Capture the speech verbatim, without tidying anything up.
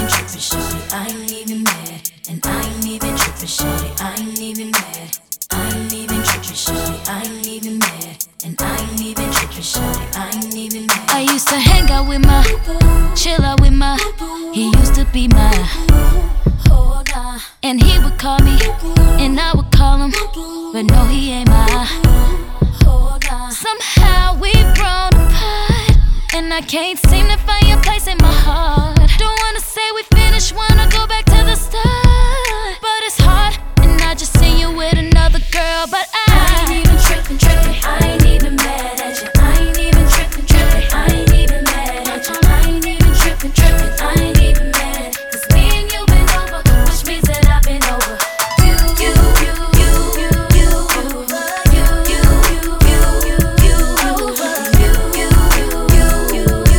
even tripping, shorty. I ain't even mad. And I ain't even tripping, shorty. I ain't even mad. I ain't even tripping, shorty. I ain't even mad. And I ain't even tripping, shorty. I ain't even mad. I used to hang out with my, chill out with my. He used to be my, and he would call me, and I would call him, but no, he ain't my. Somehow we've grown apart, and I can't seem to find your place in my heart. Don't wanna say we finished, wanna go back to the start, but it's hard, and I just seen you with another girl, but I